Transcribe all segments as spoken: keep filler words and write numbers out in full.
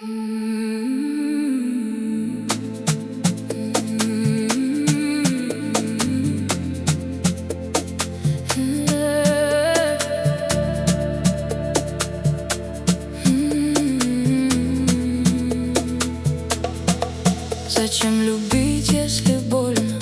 Зачем любить, если больно?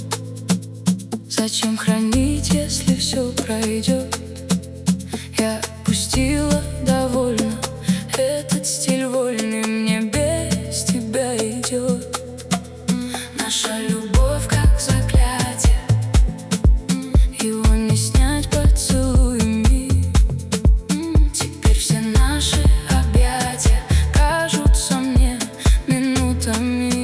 Зачем хранить, если все пройдет? Я пустила довольно. Этот стиль вольный мне без тебя идет. Наша любовь как заклятие, его не снять поцелуями. Теперь все наши объятия кажутся мне минутами.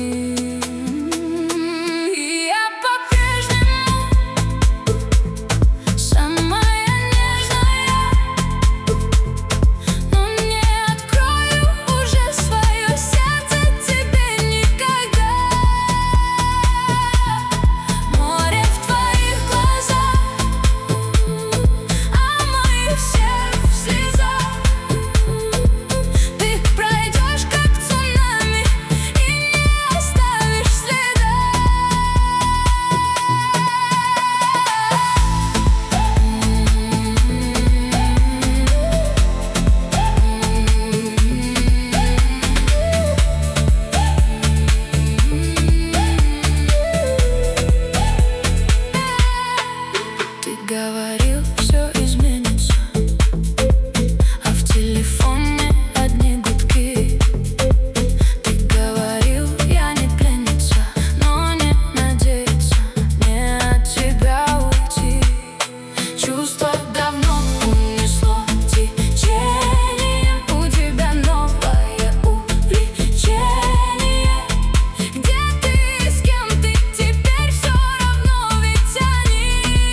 Говорил, все изменится, а в телефоне одни гудки. Ты говорил, я не пленница, но не надеяться, не от тебя уйти. Чувство давно унесло течение, у тебя новое увлечение. Где ты, с кем ты, теперь все равно, ведь они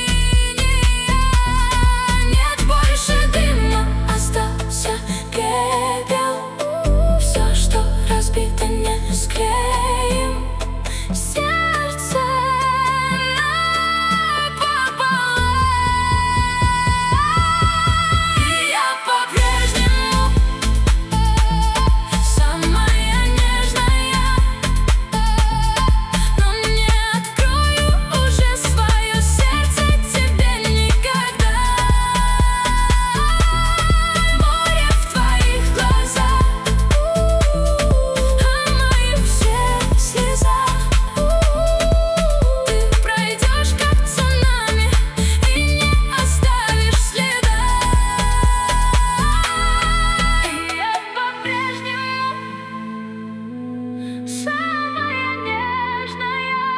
склеим сердце напополам. И я по-прежнему самая нежная, но не открою уже свое сердце тебе никогда. Море в твоих глазах,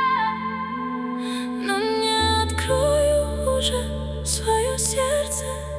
свое сердце.